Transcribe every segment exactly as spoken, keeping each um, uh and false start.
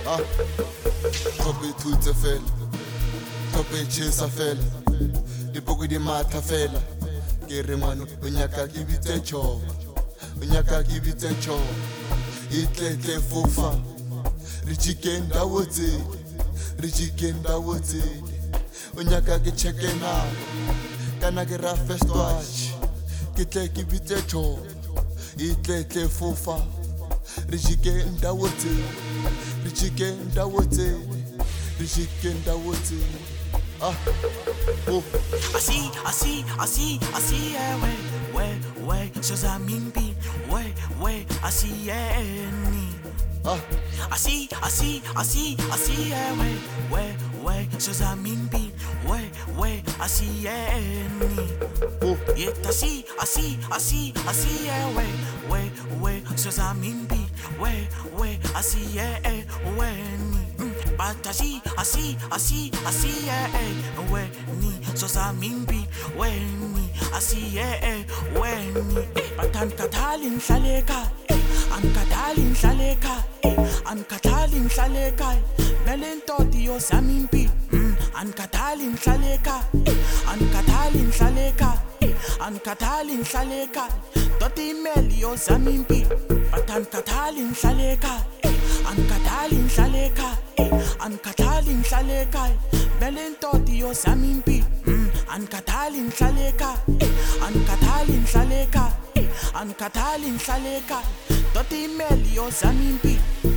Ah, tope thutse fela, tope chesa fela, dipoko di matha fela. Ke re ngwana o nyaka ke bitse choba, o nyaka ke bitse choba. Itletle fofa, re chicken dawo tsele, re chicken dawo tsele. O nyaka ke cheke nako, kana ke ra first watch. Ke tle ke bitse choba, itletle fofa, re chicken dawo tsele, re chicken dawo tsele, re chicken dawo tsele. Ah, oh. I see, I see, I see, I see, yeah, way, way, way, so zamimbi, way, way, I see, yeah, ni. Ah, I see, I see, I see, I see, yeah, way, way, way, so zamimbi, way, way, I see, yeah, ni. oh. Yeah, I see, I see, I see, I see, yeah, way, way, way, so zamimbi, way, way, I see, yeah, way, ni. But I see, I see, I see, I see, yeah, when ni so zamimbi, when ni I see, yeah, when ni. But I'm katalin shaleka, I'm katalin shaleka, I'm katalin shaleka, Belen toti yo zamimbi, I'm katalin shaleka, I'm katalin shaleka, I'm katalin shaleka, toti meli yo zamimbi, but I'm katalin shaleka, I'm katalin shaleka. An katalin shaleka, belen toti yo zamimbi. An katalin shaleka, an katalin shaleka, an katalin shaleka, toti meli yo zamimbi.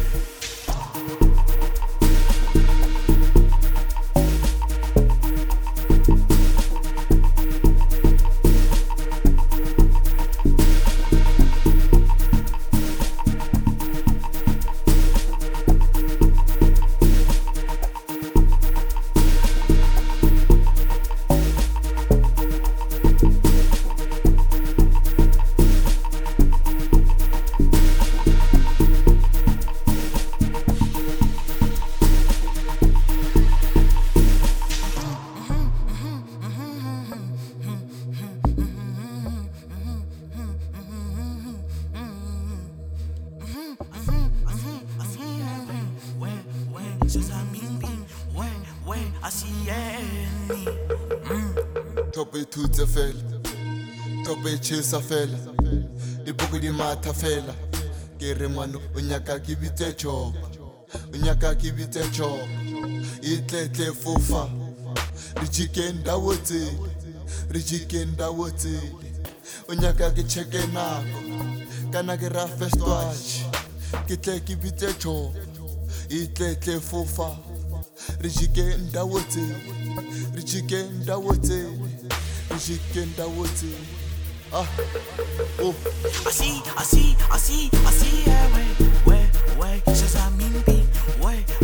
I see any. Tope thutse fela, tope chesa fela, dipoko di matha fela. Ke re ngwana o nyaka ke bitse choba, o nyaka ke bitse choba. Itletle fofa, re chicken dawo tsele, re chicken dawo tsele. O nyaka ke cheke nako, kana ke ra first watch. Ke tle ke bitse choba, itletle fofa. Re chicken dawo tsele, re chicken dawo tsele, re chicken dawo tsele. Ah, oh. I see, I see, I see, I see, yeah, way, way, way, so zamimbi, way,